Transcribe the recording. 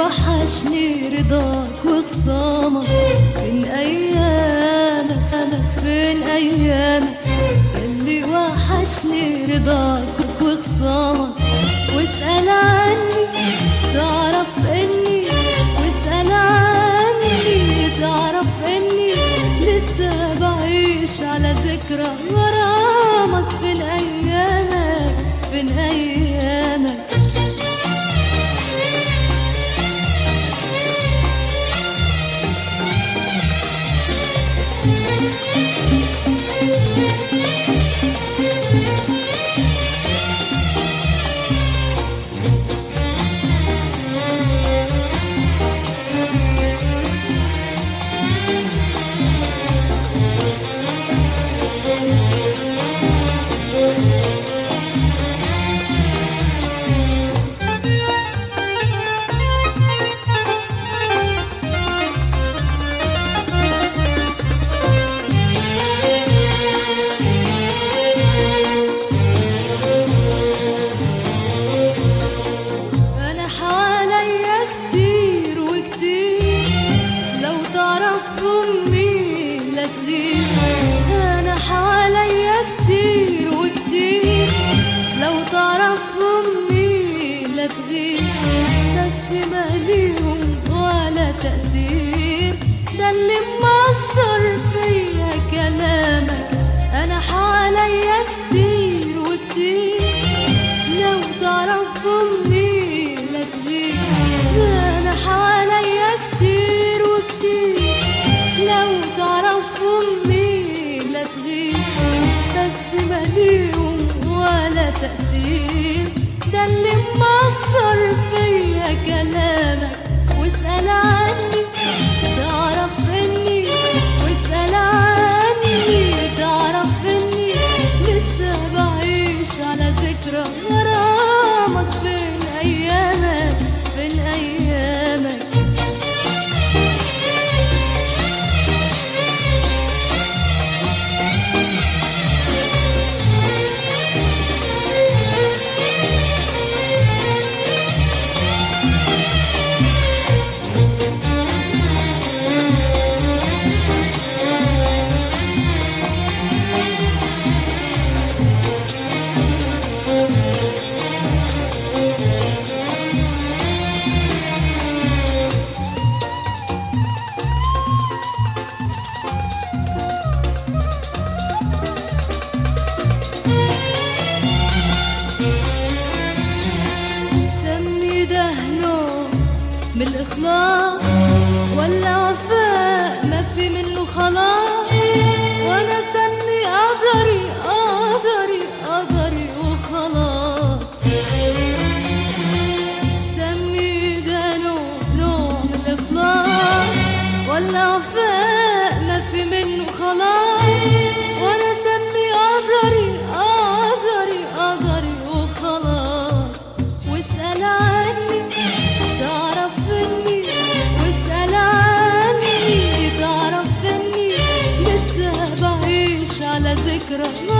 وحشني رضاك وخصامك، فين أيامك فين أيامك، اللي وحشني رضاك وخصامك. واسأل عني تعرف إني، واسأل عني تعرف إني لسه بعيش على ذكرى غرامك. فين أيامك فين أيامك. أنا حواليا كتير وكتير، لو تعرف أمي لا تغير، بس ماليهم ولا تأثير، ده اللي مأثر فيا كلامك. أنا حواليا كتير وكتير، لو تعرف أمي لا تغير، أنا حواليا كتير وكتير، لو تعرف أمي لا تغير، بس ماليهم ولا تأثير، ده اللي مأثر فيا كلامك. واسأل عني تعرف إني، واسأل عني تعرف إني لسه بعيش على ذكرى غرامك. فين أيامك فين أيامك. من الإخلاص ولا وفاء ما في منه خلاص، وأنا سمي قدري قدري قدري وخلاص. سمي ده نوع من الإخلاص ولا وفاء ما في منه خلاص، وأنا سمي قدري قدري قدري وخلاص. واسأل عني تعرف إني، واسأل عني تعرف إني لسه بعيش على ذكرى